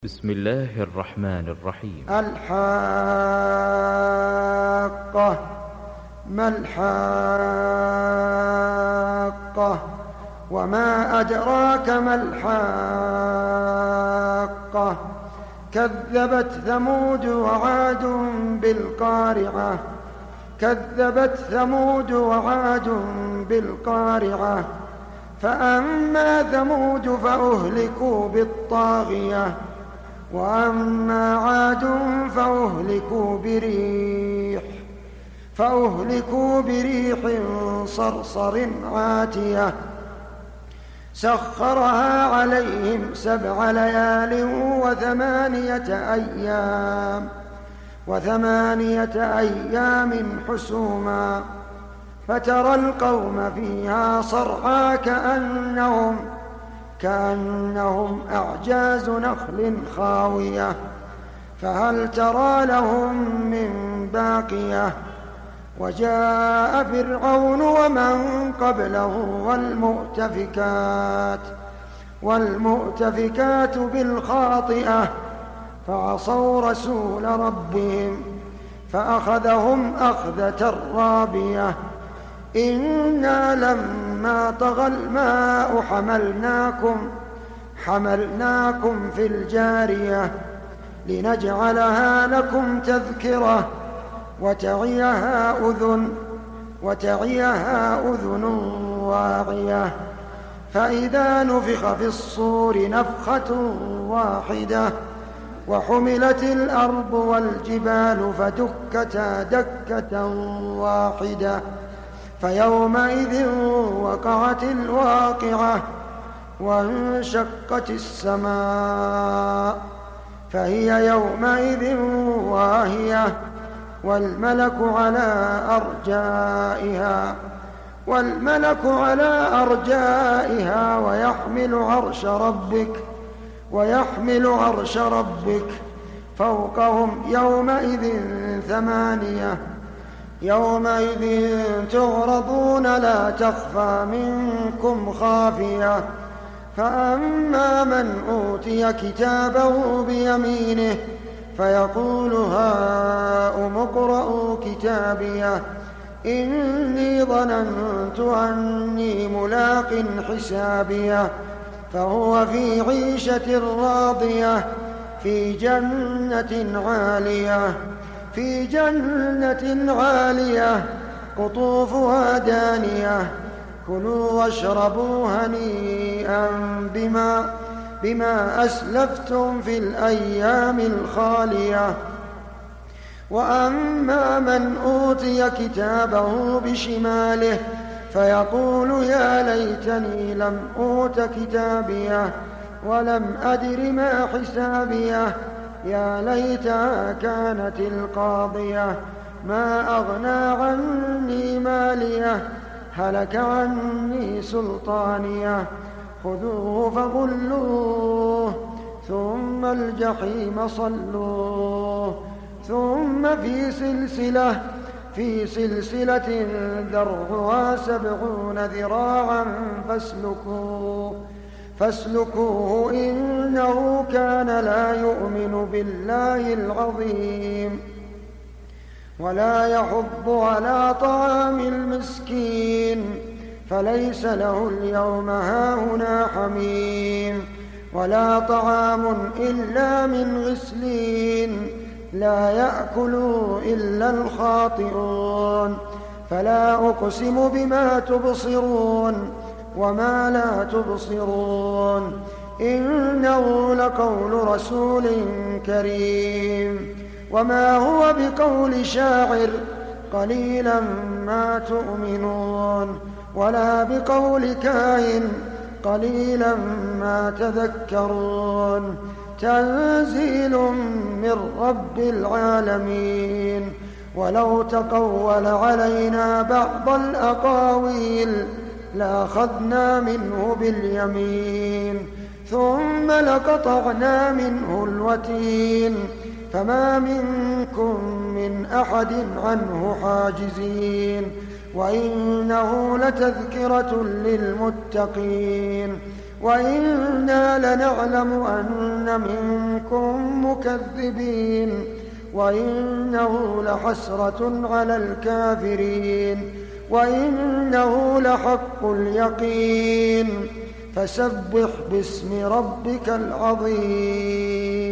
بسم الله الرحمن الرحيم. الحاقة. ما الحاقة؟ وما أدراك ما الحاقة؟ كذبت ثمود وعاد بالقارعة. كذبت ثمود وعاد بالقارعة. فأما ثمود فأهلكوا بالطاغية، وأما عاد فأهلكوا بريح صرصر عاتية سخرها عليهم 7 ليال وثمانية أيام حسوما، فترى القوم فيها صرعى كأنهم أعجاز نخل خاوية، فهل ترى لهم من باقية؟ وجاء فرعون ومن قبله والمؤتفكات بالخاطئة، فعصوا رسول ربهم فأخذهم أخذة رابية. إنا لما طغى الماء حملناكم في الجارية لنجعلها لكم تذكرة وتعيها أذن واعية. فإذا نفخ في الصور نفخة واحدة وحملت الأرض والجبال فدكتا دكة واحدة، فيومئذ وقعت الواقعة، وانشقت السماء فهي يومئذ واهية، والملك على أرجائها ويحمل عرش ربك فوقهم يومئذ 8. يومئذ تعرضون لا تخفى منكم خافية. فأما من أوتي كتابه بيمينه فيقول هاؤم اقرءوا كتابيه إني ظننت أني ملاق حسابيه. فهو في عيشة راضية في جنة عالية قطوفها دانية. كلوا واشربوا هنيئا بما أسلفتم في الأيام الخالية. وأما من أوتي كتابه بشماله فيقول يا ليتني لم أوت كتابيه ولم أدر ما حسابيه، يا ليتها كانت القاضية ما أغنى عني ماليه هلك عني سلطانيه. خذوه فغلوه ثم الجحيم صلوه ثم في سلسلة ذرعها 70 ذراعا فاسلكوه إنه كان لا يؤمن بالله العظيم ولا يحض على طعام المسكين، فليس له اليوم هاهنا حميم ولا طعام إلا من غسلين لا يأكل إلا الخاطئون. فلا أقسم بما تبصرون وما لا تبصرون إنه لقول رسول كريم وما هو بقول شاعر قليلا ما تؤمنون ولا بقول كاهن قليلا ما تذكرون. تنزيل من رب العالمين. ولو تقول علينا بعض الأقاويل لأخذنا منه باليمين ثم لقطعنا منه الوتين، فما منكم من أحد عنه حاجزين. وإنه لتذكرة للمتقين وإنا لنعلم أن منكم مكذبين وإنه لحسرة على الكافرين وإنه لحق اليقين فسبح باسم ربك العظيم.